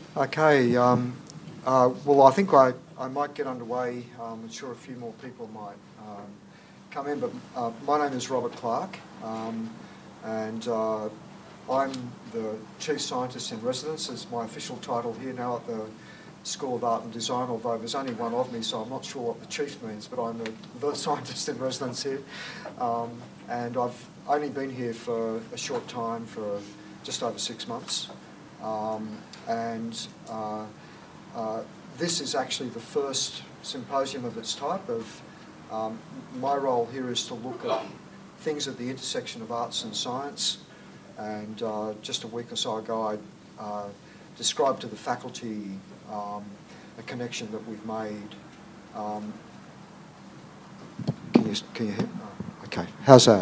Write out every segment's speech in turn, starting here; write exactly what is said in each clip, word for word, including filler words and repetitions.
Okay, um, uh, well, I think I, I might get underway. Um, I'm sure a few more people might um, come in, but uh, my name is Robert Clark, um, and uh, I'm the Chief Scientist in Residence, is my official title here now at the School of Art and Design, although there's only one of me, so I'm not sure what the Chief means, but I'm the, the Scientist in Residence here. Um, and I've only been here for a short time, for just over six months. Um, and uh, uh, this is actually the first symposium of its type. Of um, my role here is to look at things at the intersection of arts and science. And uh, just a week or so ago, I uh, described to the faculty um, a connection that we've made. Um, can you can you hear? Oh, okay, how's that?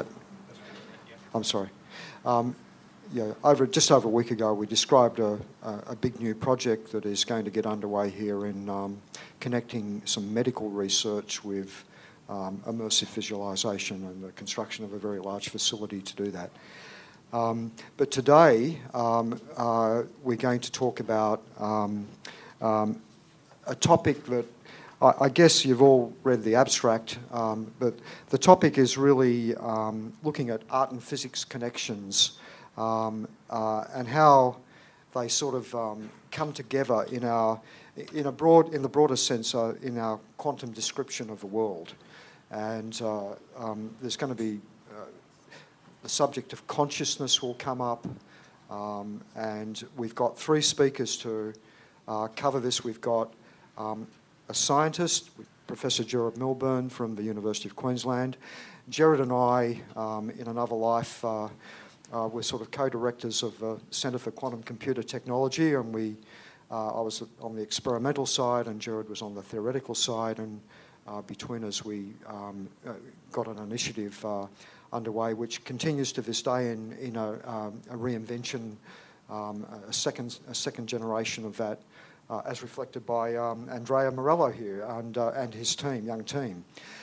I'm sorry. Um, Yeah, over just over a week ago, we described a, a, a big new project that is going to get underway here in um, connecting some medical research with um, immersive visualisation and the construction of a very large facility to do that. Um, but today, um, uh, we're going to talk about um, um, a topic that I, I guess you've all read the abstract, um, but the topic is really um, looking at art and physics connections. Um, uh, and how they sort of um, come together in our, in a broad, in the broadest sense, uh, in our quantum description of the world. And uh, um, there's going to be uh, the subject of consciousness will come up, um, and we've got three speakers to uh, cover this. We've got um, a scientist, Professor Gerard Milburn from the University of Queensland. Gerard and I, um, in another life, uh, Uh, we're sort of co-directors of the Centre for Quantum Computer Technology, and we, uh, I was on the experimental side and Gerard was on the theoretical side, and uh, between us we um, uh, got an initiative uh, underway which continues to this day in, in a, um, a reinvention, um, a, second, a second generation of that, uh, as reflected by um, Andrea Morello here and, uh, and his team, young team.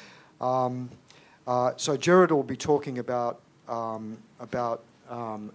Um, uh, so Gerard will be talking about, um, about Um,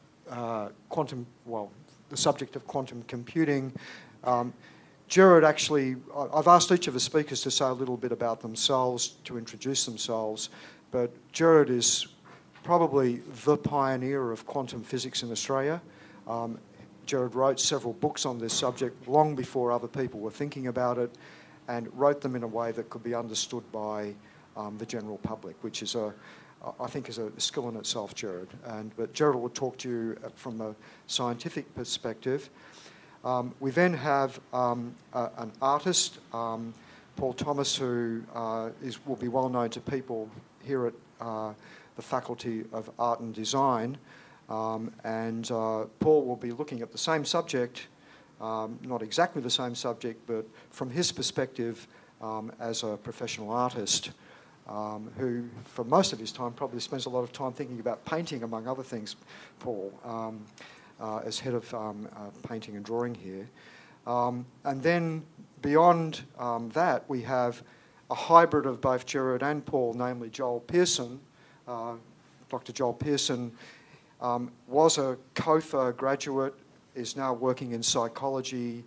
uh, quantum, well, the subject of quantum computing. Um, Gerard actually, I've asked each of the speakers to say a little bit about themselves, to introduce themselves, but Gerard is probably the pioneer of quantum physics in Australia. Um, Gerard wrote several books on this subject long before other people were thinking about it, and wrote them in a way that could be understood by um, the general public, which is a I think is a skill in itself, Gerard. And, but Gerard will talk to you from a scientific perspective. Um, we then have um, a, an artist, um, Paul Thomas, who uh, is, will be well known to people here at uh, the Faculty of Art and Design. Um, and uh, Paul will be looking at the same subject, um, not exactly the same subject, but from his perspective um, as a professional artist. Um, who, for most of his time, probably spends a lot of time thinking about painting, among other things, Paul, um, uh, as head of um, uh, painting and drawing here. Um, and then beyond um, that, we have a hybrid of both Gerard and Paul, namely Joel Pearson. Uh, Doctor Joel Pearson um, was a C O F A graduate, is now working in psychology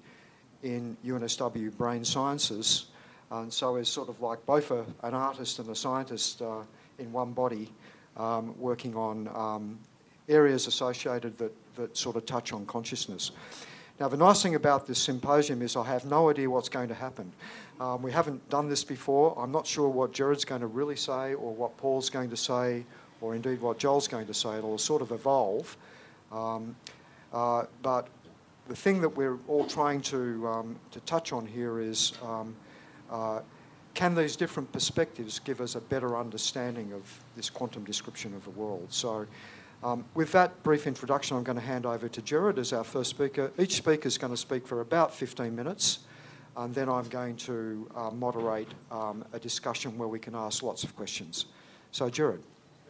in U N S W Brain Sciences. And so is sort of like both a, an artist and a scientist uh, in one body, um, working on um, areas associated that, that sort of touch on consciousness. Now, the nice thing about this symposium is I have no idea what's going to happen. Um, we haven't done this before. I'm not sure what Gerard's going to really say or what Paul's going to say or indeed what Joel's going to say. It'll sort of evolve. Um, uh, but the thing that we're all trying to, um, to touch on here is um, Uh, can these different perspectives give us a better understanding of this quantum description of the world? So um, with that brief introduction, I'm going to hand over to Gerard as our first speaker. Each speaker is going to speak for about fifteen minutes, and then I'm going to uh, moderate um, a discussion where we can ask lots of questions. So Gerard.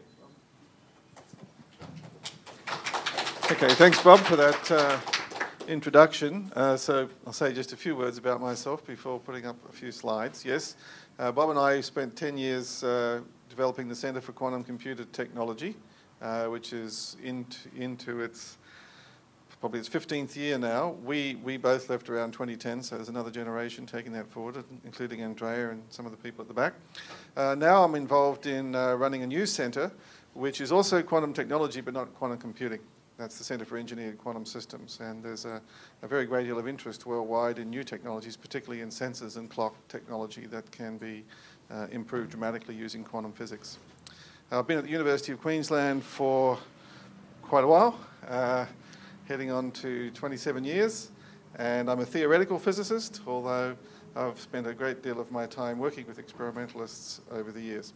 Okay, thanks Bob for that uh, introduction. Uh, so I'll say just a few words about myself before putting up a few slides. Yes, uh, Bob and I spent ten years uh, developing the Centre for Quantum Computer Technology, uh, which is into, into its probably its fifteenth year now. We, we both left around twenty ten, so there's another generation taking that forward, including Andrea and some of the people at the back. Uh, now I'm involved in uh, running a new centre, which is also quantum technology, but not quantum computing. That's the Centre for Engineered Quantum Systems, and there's a, a very great deal of interest worldwide in new technologies, particularly in sensors and clock technology that can be uh, improved dramatically using quantum physics. I've been at the University of Queensland for quite a while, uh, heading on to twenty-seven years, and I'm a theoretical physicist, although I've spent a great deal of my time working with experimentalists over the years.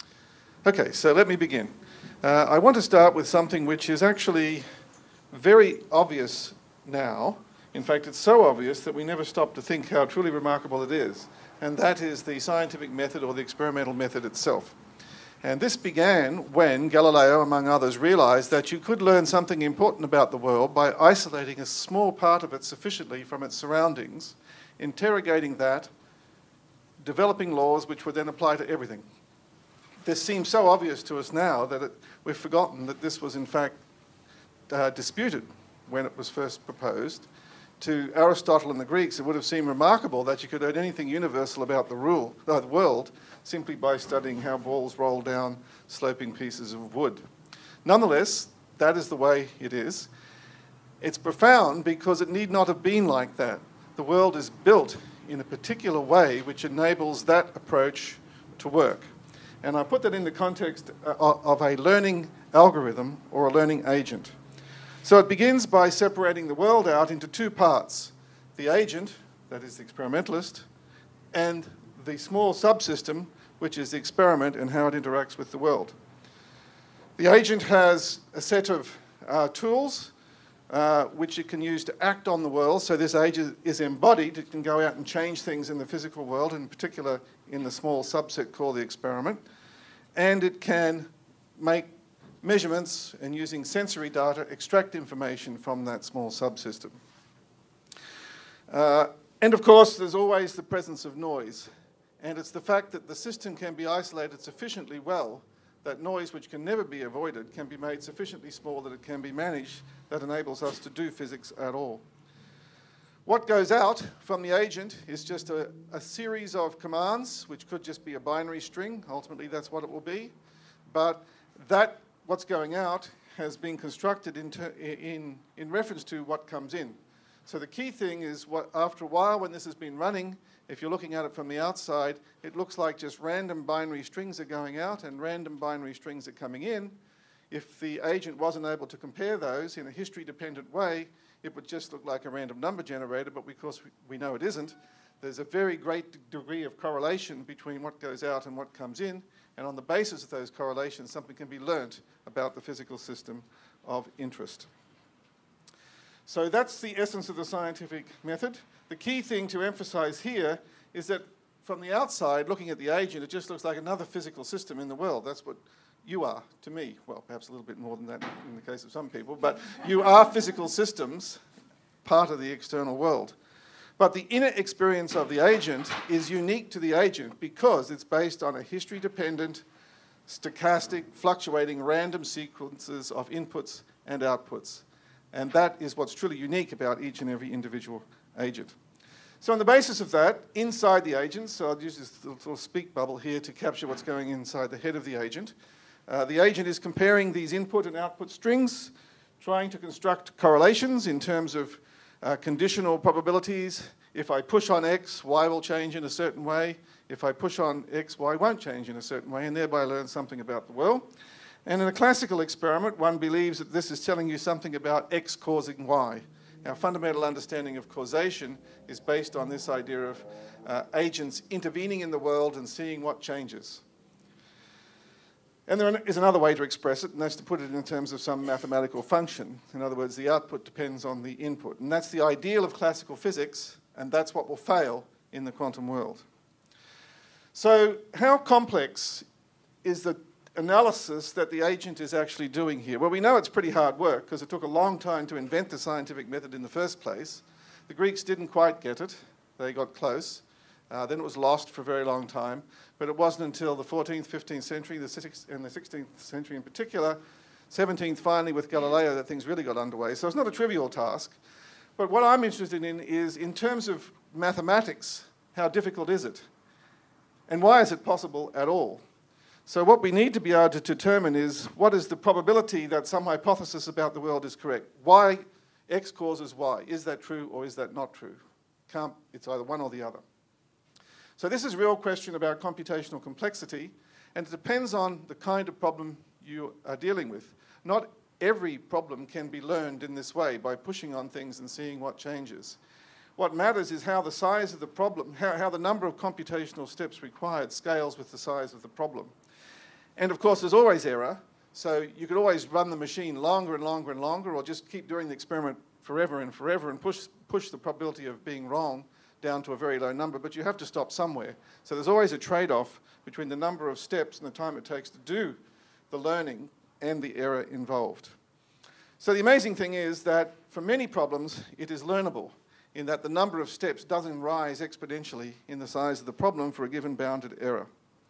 Okay, so let me begin. Uh, I want to start with something which is actually very obvious now. In fact, it's so obvious that we never stop to think how truly remarkable it is, and that is the scientific method or the experimental method itself. And this began when Galileo, among others, realized that you could learn something important about the world by isolating a small part of it sufficiently from its surroundings, interrogating that, developing laws which would then apply to everything. This seems so obvious to us now that it, we've forgotten that this was in fact uh, disputed when it was first proposed. To Aristotle and the Greeks, it would have seemed remarkable that you could learn anything universal about the, rule, uh, the world simply by studying how balls roll down sloping pieces of wood. Nonetheless, that is the way it is. It's profound because it need not have been like that. The world is built in a particular way which enables that approach to work. And I put that in the context of a learning algorithm or a learning agent. So it begins by separating the world out into two parts: the agent, that is the experimentalist, and the small subsystem, which is the experiment and how it interacts with the world. The agent has a set of uh, tools uh, which it can use to act on the world. So this agent is embodied. It can go out and change things in the physical world, in particular in the small subset called the experiment. And it can make measurements and, using sensory data, extract information from that small subsystem. Uh, and of course, there's always the presence of noise. And it's the fact that the system can be isolated sufficiently well that noise, which can never be avoided, can be made sufficiently small that it can be managed, that enables us to do physics at all. What goes out from the agent is just a, a series of commands, which could just be a binary string. Ultimately, that's what it will be. But that, what's going out, has been constructed in, in, in reference to what comes in. So the key thing is, what, after a while, when this has been running, if you're looking at it from the outside, it looks like just random binary strings are going out and random binary strings are coming in. If the agent wasn't able to compare those in a history-dependent way, it would just look like a random number generator, but because we know it isn't, there's a very great degree of correlation between what goes out and what comes in, and on the basis of those correlations, something can be learnt about the physical system of interest. So that's the essence of the scientific method. The key thing to emphasize here is that from the outside, looking at the agent, it just looks like another physical system in the world. That's what you are to me. Well, perhaps a little bit more than that in the case of some people, but you are physical systems, part of the external world. But the inner experience of the agent is unique to the agent because it's based on a history-dependent, stochastic, fluctuating, random sequences of inputs and outputs. And that is what's truly unique about each and every individual agent. So on the basis of that, inside the agent, so I'll use this little speak bubble here to capture what's going inside the head of the agent. Uh, the agent is comparing these input and output strings, trying to construct correlations in terms of uh, conditional probabilities. If I push on X, Y will change in a certain way. If I push on X, Y won't change in a certain way, and thereby learn something about the world. And in a classical experiment, one believes that this is telling you something about X causing Y. Our fundamental understanding of causation is based on this idea of uh, agents intervening in the world and seeing what changes. And there is another way to express it, and that's to put it in terms of some mathematical function. In other words, the output depends on the input. And that's the ideal of classical physics, and that's what will fail in the quantum world. So how complex is the analysis that the agent is actually doing here? Well, we know it's pretty hard work because it took a long time to invent the scientific method in the first place. The Greeks didn't quite get it. They got close. Uh, then it was lost for a very long time. But it wasn't until the fourteenth, fifteenth century, the sixteenth, and the sixteenth century in particular, seventeenth finally with Galileo that things really got underway. So it's not a trivial task. But what I'm interested in is, in terms of mathematics, how difficult is it? And why is it possible at all? So what we need to be able to determine is, what is the probability that some hypothesis about the world is correct? Why X causes Y? Is that true or is that not true? Can't, it's either one or the other. So this is a real question about computational complexity, and it depends on the kind of problem you are dealing with. Not every problem can be learned in this way, by pushing on things and seeing what changes. What matters is how the size of the problem, how, how the number of computational steps required scales with the size of the problem. And of course, there's always error, so you could always run the machine longer and longer and longer, or just keep doing the experiment forever and forever and push, push the probability of being wrong down to a very low number, but you have to stop somewhere. So there's always a trade-off between the number of steps and the time it takes to do the learning and the error involved. So the amazing thing is that for many problems, it is learnable, in that the number of steps doesn't rise exponentially in the size of the problem for a given bounded error.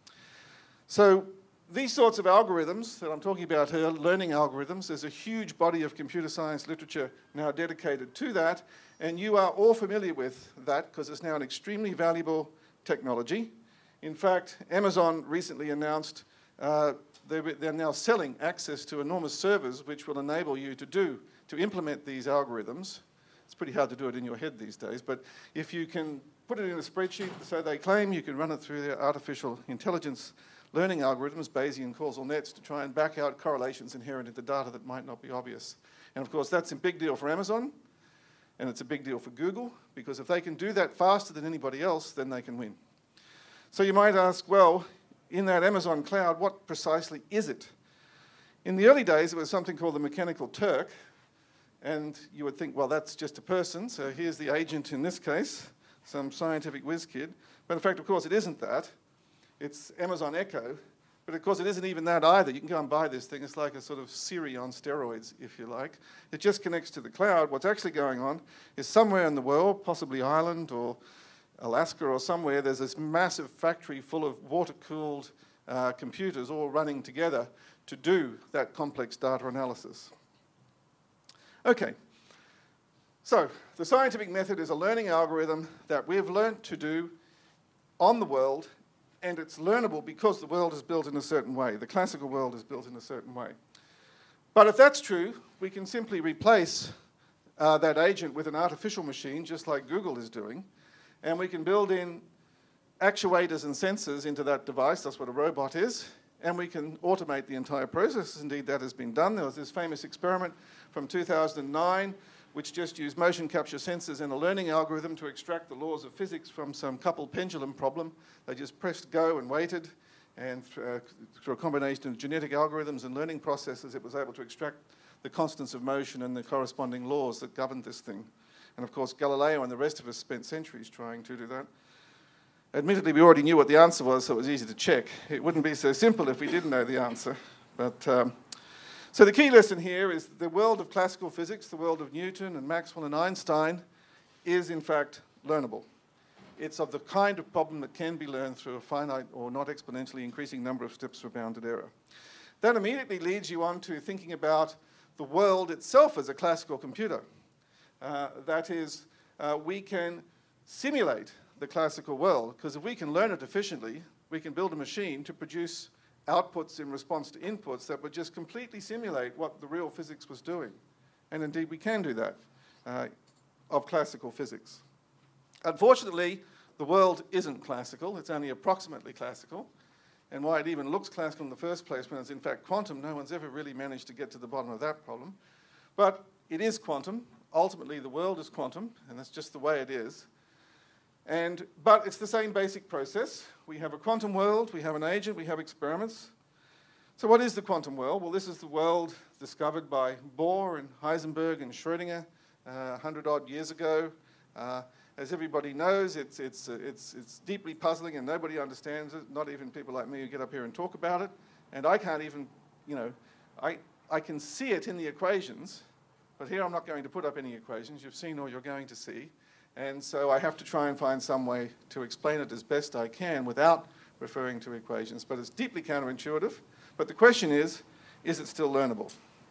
So these sorts of algorithms that I'm talking about here, learning algorithms, there's a huge body of computer science literature now dedicated to that, and you are all familiar with that because it's now an extremely valuable technology. In fact, Amazon recently announced uh, they're, they're now selling access to enormous servers which will enable you to do, to implement these algorithms. It's pretty hard to do it in your head these days, but if you can put it in a spreadsheet, so they claim, you can run it through their artificial intelligence learning algorithms, Bayesian causal nets, to try and back out correlations inherent in the data that might not be obvious. And of course, that's a big deal for Amazon, and it's a big deal for Google, because if they can do that faster than anybody else, then they can win. So you might ask, well, in that Amazon cloud, what precisely is it? In the early days, it was something called the Mechanical Turk, and you would think, well, that's just a person, so here's the agent in this case, some scientific whiz kid. But in fact, of course, it isn't that. It's Amazon Echo, but of course, it isn't even that either. You can go and buy this thing. It's like a sort of Siri on steroids, if you like. It just connects to the cloud. What's actually going on is somewhere in the world, possibly Ireland or Alaska or somewhere, there's this massive factory full of water-cooled uh, computers all running together to do that complex data analysis. Okay, so the scientific method is a learning algorithm that we've learned to do on the world, and it's learnable because the world is built in a certain way. The classical world is built in a certain way. But if that's true, we can simply replace uh, that agent with an artificial machine, just like Google is doing, and we can build in actuators and sensors into that device. That's what a robot is. And we can automate the entire process. Indeed, that has been done. There was this famous experiment from two thousand nine, which just used motion capture sensors and a learning algorithm to extract the laws of physics from some coupled pendulum problem. They just pressed go and waited, and uh, through a combination of genetic algorithms and learning processes, it was able to extract the constants of motion and the corresponding laws that governed this thing. And of course, Galileo and the rest of us spent centuries trying to do that. Admittedly, we already knew what the answer was, so it was easy to check. It wouldn't be so simple if we didn't know the answer. But, um, so the key lesson here is the world of classical physics, the world of Newton and Maxwell and Einstein, is in fact learnable. It's of the kind of problem that can be learned through a finite or not exponentially increasing number of steps for bounded error. That immediately leads you on to thinking about the world itself as a classical computer. Uh, that is, uh, we can simulate the classical world, because if we can learn it efficiently, we can build a machine to produce outputs in response to inputs that would just completely simulate what the real physics was doing. And indeed, we can do that uh, of classical physics. Unfortunately, the world isn't classical. It's only approximately classical. And why it even looks classical in the first place when it's in fact quantum, no one's ever really managed to get to the bottom of that problem. But it is quantum. Ultimately, the world is quantum, and that's just the way it is. And, but it's the same basic process. We have a quantum world, we have an agent, we have experiments. So what is the quantum world? Well, this is the world discovered by Bohr and Heisenberg and Schrödinger uh, a hundred odd years ago. Uh, as everybody knows, it's, it's, uh, it's, it's deeply puzzling and nobody understands it, not even people like me who get up here and talk about it. And I can't even, you know, I, I can see it in the equations, but here I'm not going to put up any equations. You've seen all you're going to see. And so I have to try and find some way to explain it as best I can without referring to equations. But it's deeply counterintuitive. But the question is, is it still learnable?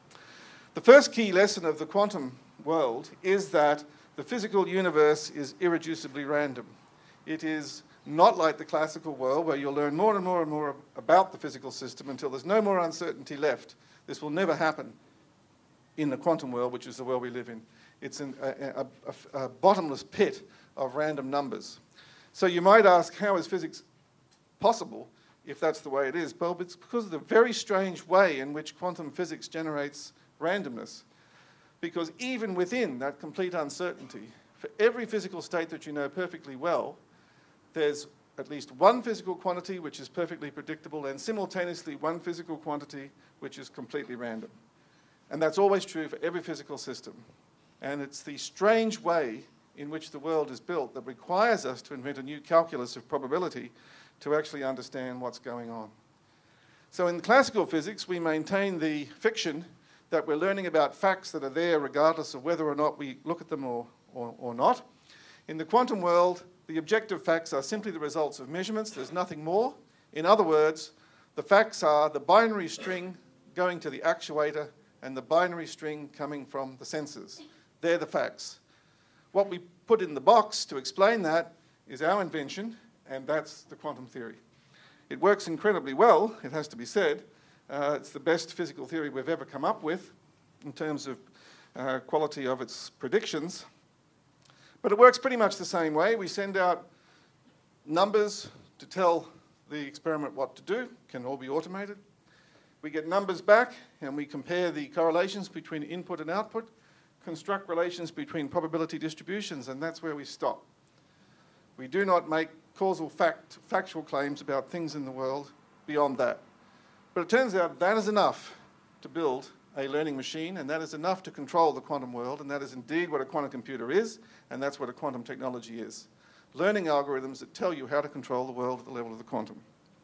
The first key lesson of the quantum world is that the physical universe is irreducibly random. It is not like the classical world where you'll learn more and more and more about the physical system until there's no more uncertainty left. This will never happen in the quantum world, which is the world we live in. It's an, a, a, a bottomless pit of random numbers. So you might ask, how is physics possible if that's the way it is? Well, it's because of the very strange way in which quantum physics generates randomness. Because even within that complete uncertainty, for every physical state that you know perfectly well, there's at least one physical quantity which is perfectly predictable and simultaneously one physical quantity which is completely random. And that's always true for every physical system. And it's the strange way in which the world is built that requires us to invent a new calculus of probability to actually understand what's going on. So in classical physics, we maintain the fiction that we're learning about facts that are there regardless of whether or not we look at them or, or, or not. In the quantum world, the objective facts are simply the results of measurements. There's nothing more. In other words, the facts are the binary string going to the actuator and the binary string coming from the sensors. They're the facts. What we put in the box to explain that is our invention, and that's the quantum theory. It works incredibly well, it has to be said. Uh, it's the best physical theory we've ever come up with in terms of uh, quality of its predictions. But it works pretty much the same way. We send out numbers to tell the experiment what to do. Can all be automated. We get numbers back, and we compare the correlations between input and output, construct relations between probability distributions, and that's where we stop. We do not make causal fact, factual claims about things in the world beyond that. But it turns out that is enough to build a learning machine, and that is enough to control the quantum world, and that is indeed what a quantum computer is, and that's what a quantum technology is. Learning algorithms that tell you how to control the world at the level of the quantum.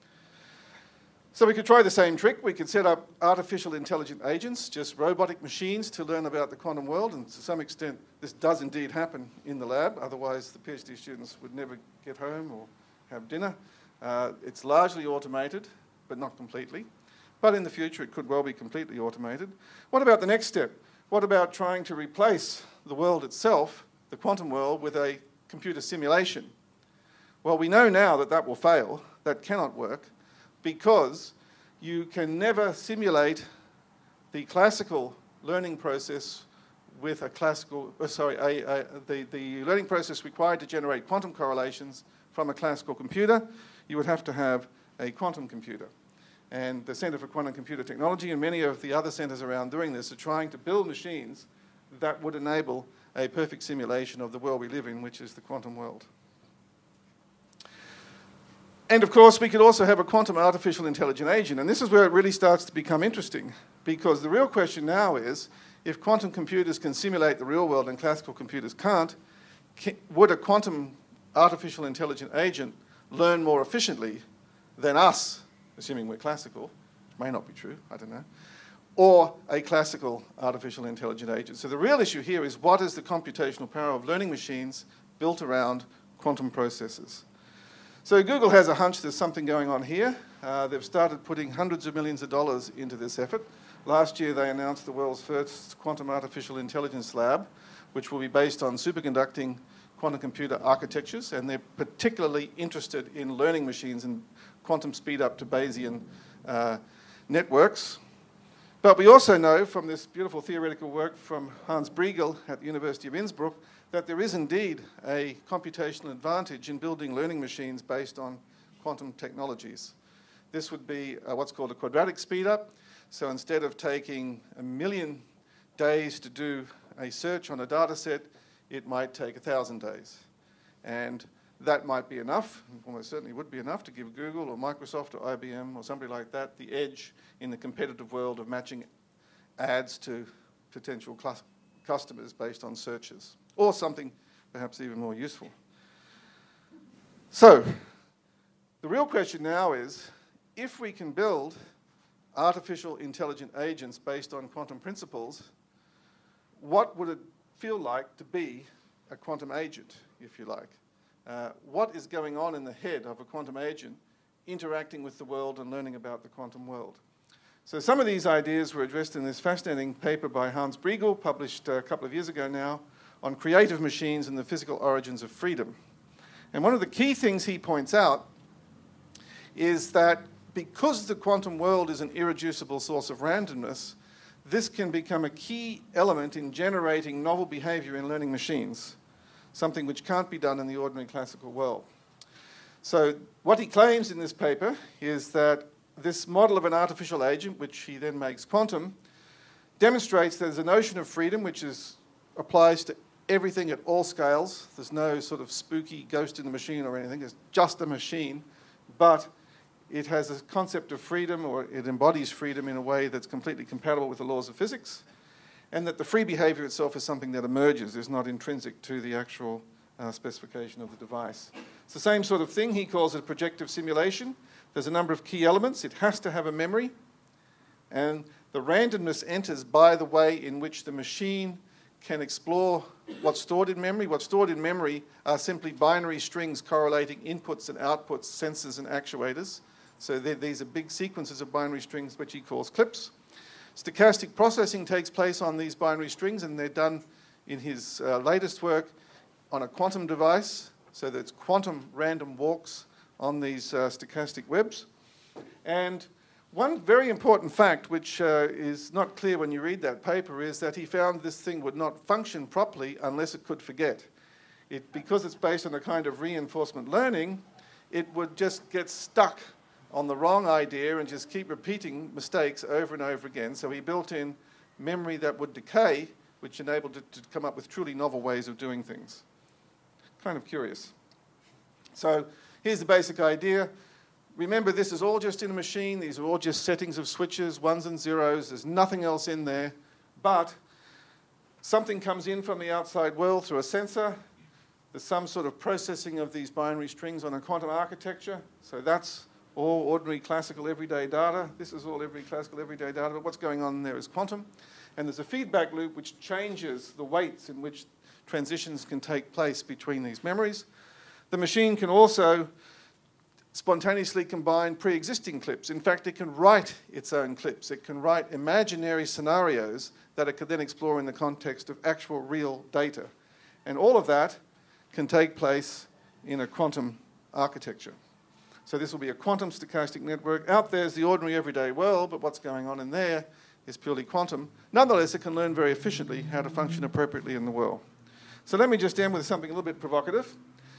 So we could try the same trick. We could set up artificial intelligent agents, just robotic machines to learn about the quantum world, and to some extent this does indeed happen in the lab, otherwise the PhD students would never get home or have dinner. Uh, it's largely automated, but not completely. But in the future, it could well be completely automated. What about the next step? What about trying to replace the world itself, the quantum world, with a computer simulation? Well, we know now that that will fail. That cannot work because you can never simulate the classical learning process with a classical, uh, sorry, a, a, the, the learning process required to generate quantum correlations from a classical computer. You would have to have a quantum computer. And the Centre for Quantum Computer Technology and many of the other centres around doing this are trying to build machines that would enable a perfect simulation of the world we live in, which is the quantum world. And of course, we could also have a quantum artificial intelligent agent. And this is where it really starts to become interesting, because the real question now is, if quantum computers can simulate the real world and classical computers can't, can, would a quantum artificial intelligent agent learn more efficiently than us, assuming we're classical, which may not be true, I don't know, or a classical artificial intelligent agent? So the real issue here is, what is the computational power of learning machines built around quantum processors? So Google has a hunch there's something going on here. Uh, they've started putting hundreds of millions of dollars into this effort. Last year they announced the world's first quantum artificial intelligence lab, which will be based on superconducting quantum computer architectures, and they're particularly interested in learning machines and quantum speed up to Bayesian uh, networks. But we also know from this beautiful theoretical work from Hans Briegel at the University of Innsbruck that there is indeed a computational advantage in building learning machines based on quantum technologies. This would be uh, what's called a quadratic speedup. So instead of taking a million days to do a search on a data set, it might take a thousand days. And that might be enough, almost certainly would be enough, to give Google or Microsoft or I B M or somebody like that the edge in the competitive world of matching ads to potential customers based on searches, or something perhaps even more useful. So the real question now is, if we can build artificial intelligent agents based on quantum principles, what would it feel like to be a quantum agent, if you like? Uh, what is going on in the head of a quantum agent interacting with the world and learning about the quantum world? So some of these ideas were addressed in this fascinating paper by Hans Briegel, published a couple of years ago now, on creative machines and the physical origins of freedom. And one of the key things he points out is that because the quantum world is an irreducible source of randomness, this can become a key element in generating novel behavior in learning machines, something which can't be done in the ordinary classical world. So what he claims in this paper is that this model of an artificial agent, which he then makes quantum, demonstrates there's a notion of freedom which is, applies to everything at all scales. There's no sort of spooky ghost in the machine or anything. It's just a machine, but it has a concept of freedom, or it embodies freedom in a way that's completely compatible with the laws of physics, and that the free behavior itself is something that emerges, is not intrinsic to the actual uh, specification of the device. It's the same sort of thing. He calls it projective simulation. There's a number of key elements. It has to have a memory, and the randomness enters by the way in which the machine can explore what's stored in memory. What's stored in memory are simply binary strings correlating inputs and outputs, sensors and actuators. So these are big sequences of binary strings, which he calls clips. Stochastic processing takes place on these binary strings, and they're done in his uh, latest work on a quantum device, so that it's quantum random walks on these uh, stochastic webs. And one very important fact, which uh, is not clear when you read that paper, is that he found this thing would not function properly unless it could forget. It, because it's based on a kind of reinforcement learning, it would just get stuck on the wrong idea and just keep repeating mistakes over and over again. So he built in memory that would decay, which enabled it to come up with truly novel ways of doing things. Kind of curious. So here's the basic idea. Remember, this is all just in a machine. These are all just settings of switches, ones and zeros. There's nothing else in there. But something comes in from the outside world through a sensor. There's some sort of processing of these binary strings on a quantum architecture. So that's all ordinary classical everyday data. This is all every classical everyday data, but what's going on there is quantum. And there's a feedback loop which changes the weights in which transitions can take place between these memories. The machine can also spontaneously combine pre-existing clips. In fact, it can write its own clips. It can write imaginary scenarios that it could then explore in the context of actual real data. And all of that can take place in a quantum architecture. So this will be a quantum stochastic network. Out there is the ordinary everyday world, but what's going on in there is purely quantum. Nonetheless, it can learn very efficiently how to function appropriately in the world. So let me just end with something a little bit provocative.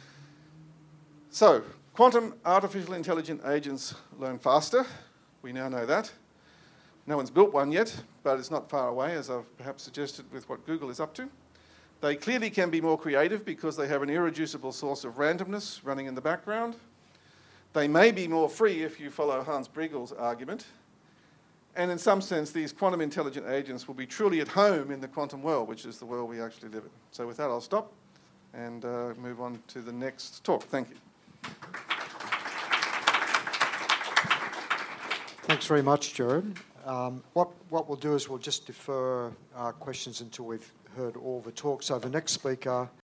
So, quantum artificial intelligent agents learn faster. We now know that. No one's built one yet, but it's not far away, as I've perhaps suggested with what Google is up to. They clearly can be more creative because they have an irreducible source of randomness running in the background. They may be more free if you follow Hans Briegel's argument. And in some sense, these quantum intelligent agents will be truly at home in the quantum world, which is the world we actually live in. So with that, I'll stop and uh, move on to the next talk. Thank you. Thanks very much, Jared. Um, what, what we'll do is we'll just defer uh, questions until we've heard all the talks. So the next speaker